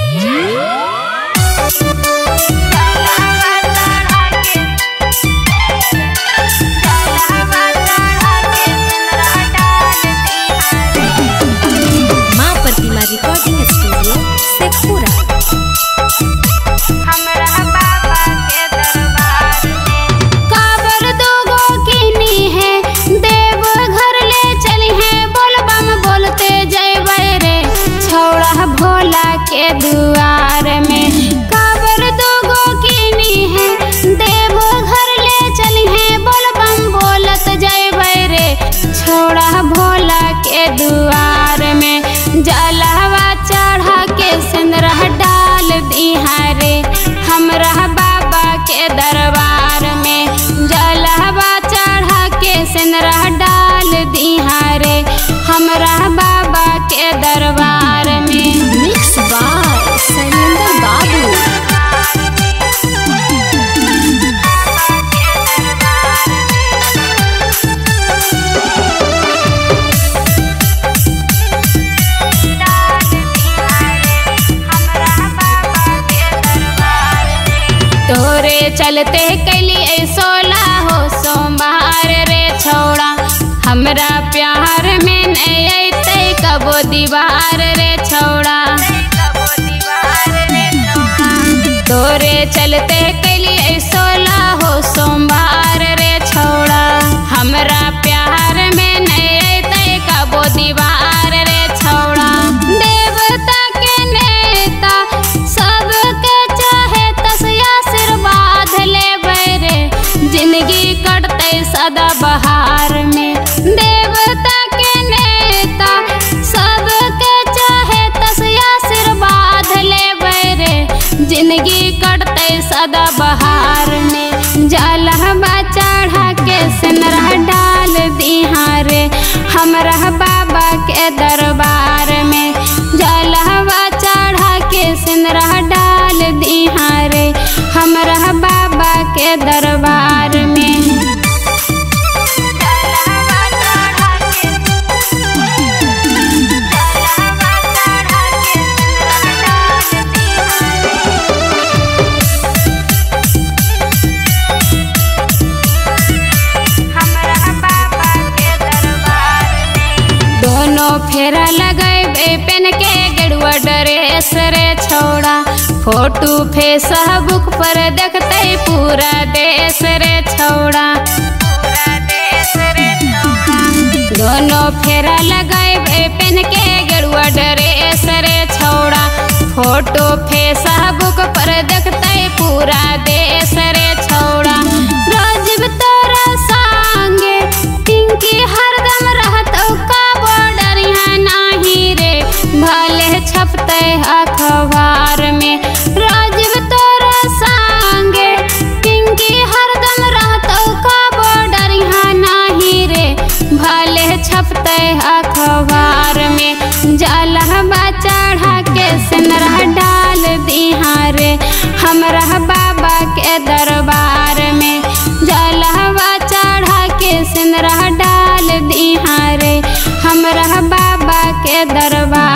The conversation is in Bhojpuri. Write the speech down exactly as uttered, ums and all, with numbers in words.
Recording studio Sheikhpura. हमरा बाबा के दरबार में काबर दोगो कीनी है, देव घर ले चली है, बोल बम बोलते जयबै रे छौड़ा भोला के दुआर में। काबर दोगो कीनी है, देव घर ले चली है, बोल बम बोलत जयबै रे छौड़ा भोला के दुआर में। जलवा चढ़ा के सिंदूरा डाल दिहा रे हमरा बाबा के दरबार में। जलवा चढ़ा के सिंदूरा डाल दिहा रे हमरा बाबा के दरबार में। मिक्स बाय शैलेंद्र बाबू। तोरे चलते कैली सोला हो सोमवार रे छौड़ा, हमरा प्यार में नहीं अते कबो दीवार रे छौड़ा। तोरे चलते कैली सोला हो सोमवार रे छौड़ा, हमरा प्यार में नहीं अते कबो दीवार रे छौड़ा। देवता के नेता सबके चाहे तसिया आशीर्वाद लेबै रे जिंदगी कटते सदा बहार में। देवता के नेता सबके चाहे तसिया आशीर्वाद लेबै रे जिंदगी कटते सदा बहार में। जलवा चढ़ा के सिंदूरा डाल दिहा रे हमरा बाबा के दरबार में। जलवा चढ़ा के सिंदूरा डाल दिहा रे हमरा बाबा के दरबार में। दोनों फेरा लगैबे पेन के गेरुआ ड्रेस रे छौड़ा, फोटो फेसबुक पर देखते पूरा देश रे छौड़ा। दोनों फेरा लगैबे पेन के गेरुआ ड्रेस रे छौड़ा, फोटो फेसबुक पर देखते पूरा देश रे छौड़ा। राजीव तोरा संगे पिंकी हरदम रहतौ का बॉर्डर यहाँ नाही रे भले छपते अखबार में। राजीव तोरा संगे पिंकी हरदम रहतौ का बॉर्डर यहाँ नाही रे भले छपते अखबार में। जलवा चढ़ा के सिंदूरा डाल दिहा रे हमरा बाबा के दरबार में। जलवा चढ़ा के सिंदूरा डाल दिहा रे हमरा बाबा के दरबार।